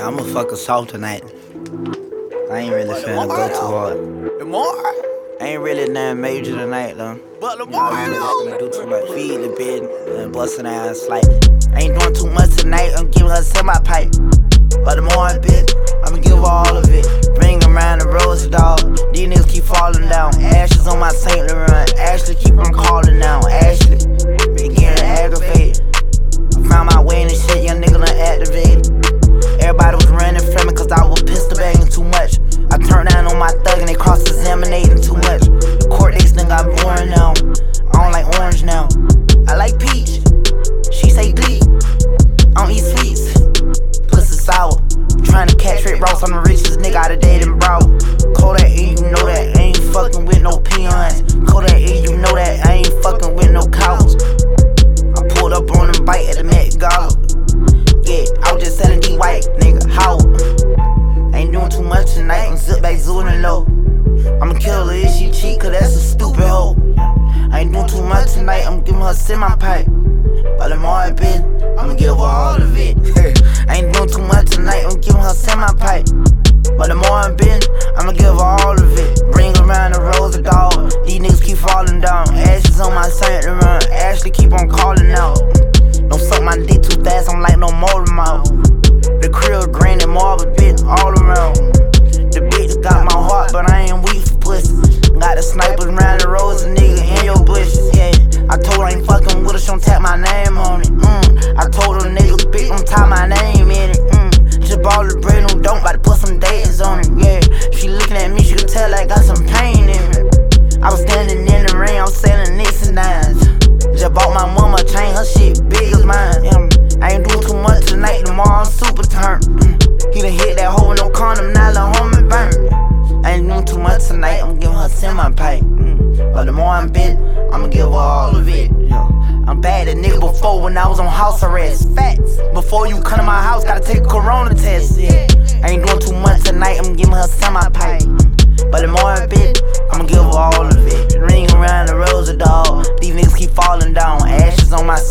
I'ma fuck her soft tonight. I ain't really finna go too hard. I ain't really nothing major tonight though. But I ain't really finna do too much. Feed the bitch and bustin' ass slightly. I ain't doing too much tonight. I'm giving her semi-pipe. But the morning bitch, I'ma give her all of it. Bring them around the rose, dog. These niggas keep falling down. Ashes on my St. Laurent. Ashley keep on calling now. Ashley, be getting aggravated. I found my way in this shit, young nigga done activated. Everybody was running from me cause I was pistol bagging too much. I turned down on my thug and they cross-examinating too much. The court dates done got boring now. I don't like orange now. I like peach. She say bleak. I don't eat sweets. Pussy sour. Trying to catch Rick Ross, I'm the richest nigga out of dating, bro. Kodak E, you know that I ain't fucking with no peons. Kodak E, you know that I ain't fucking with no cows. I pulled up on them bike at the Met Gala. Yeah, I was just selling D white, nigga, how? Ain't doing too much tonight, I'm zip back zooming low. I'ma kill her if she cheat, cause that's a stupid hoe. I ain't doing too much tonight, I'm giving her semi-pipe. But the morning bitch, I'ma give her all of it. I ain't doing too much tonight, I'm giving her semi-pipe. But the morning bitch, I'ma give her all of it. Bring around the rose, dog. These niggas keep falling down. Ashes on my St. Laurent. Ashley keep on calling out. Don't suck my dick too fast, I'm like no motor mouth. The crib granted marble bitch all around. The bitch got my heart, but I ain't weak for pussy. Got the snipers round the roads, a nigga in your bushes, yeah. I told her I ain't fucking with her, she don't tap my name on it, I told her niggas bitch don't tie my name in it, Just bought the bread, no don't, bout to put some dates on it, yeah. She looking at me, she could tell I got some pain in me. I was standing in the rain, I'm selling nicks and dimes. Just bought my mama a chain, her shit big as mine. I ain't doing too much tonight, tomorrow I'm super turned. He done hit that hole with no condom, now the homie burn. I ain't doing too much tonight, I'm giving her semi-pipe. But the more I'm bit, I'ma give her all of it. I'm bad at nigga before when I was on house arrest. Facts. Before you come to my house, gotta take a corona test. Yeah. I ain't doing too much tonight, I'm giving her semi-pipe. But the more I'm bit, I'ma give her all of it. Ring around the rose, dog. These niggas keep falling down. Ashes on my